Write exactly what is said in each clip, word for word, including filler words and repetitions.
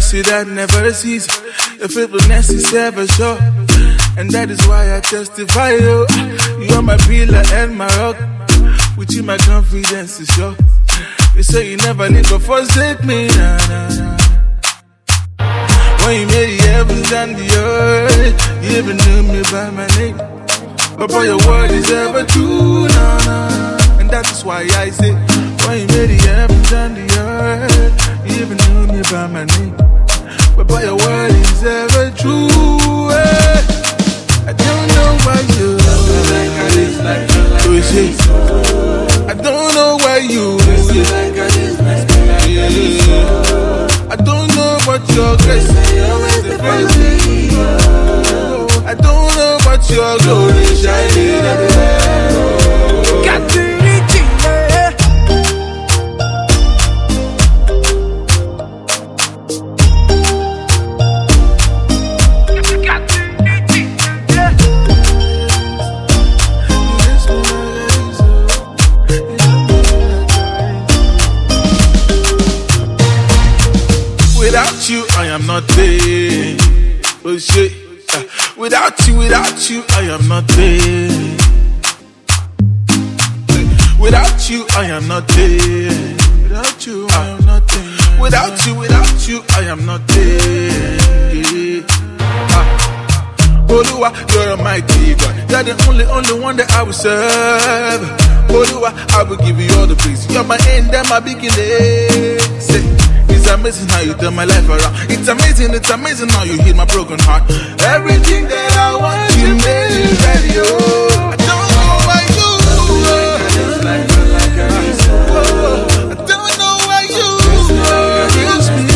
mercy that never ceases. Your faithfulness is ever sure, and that is why I testify. You, you are my pillar and my rock. With you, my confidence is sure. You say you never leave or forsake me. Nah, nah, nah. When you made the heavens and the earth, you even knew me by my name. But boy, your word is ever true. Nah, nah. And that is why I say, when you made the heavens and the earth, you even knew me by my name. But boy, your word is ever true. Hey. I don't know why you like I this, like I don't know why you like I this, yeah. I don't know what your grace is. I don't know what your glory shining everywhere. Got to reach it. Without you, I am nothing. Oh shit. Uh, without you, without you, I am nothing. Without you, I am nothing. Without you, I am nothing. Without you, without you, I am nothing. Uh, Oluwa, you're a mighty God. You're the only, only one that I will serve. Oluwa, I will give you all the praise. You're my end and my beginning. Say. It's amazing how you turn my life around. It's amazing, it's amazing how you heal my broken heart. Everything that I want, you made it ready. Oh, I don't know why you. I don't know why you. Use me.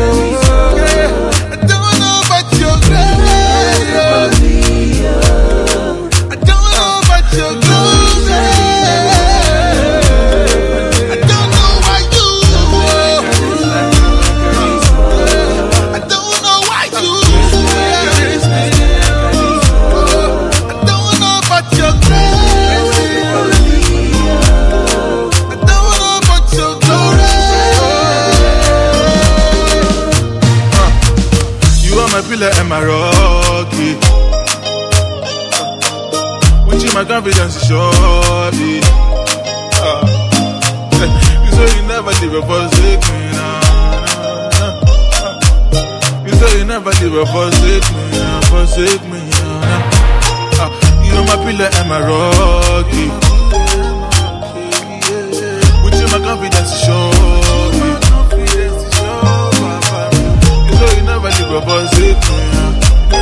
I don't know about your grace. I don't know about your glory. And my rocky, with you my confidence is surely. Uh, you say you never leave or forsake me. Nah, nah, nah. You say you never leave or forsake me. Nah, forsake me. Nah, nah. Uh, you are my pillar and my rocky. With you my confidence is surely. You say you never leave or forsake me.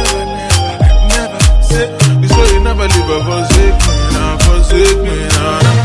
Never, never, never say. You say you never leave or forsake me, nah, forsake me, nah.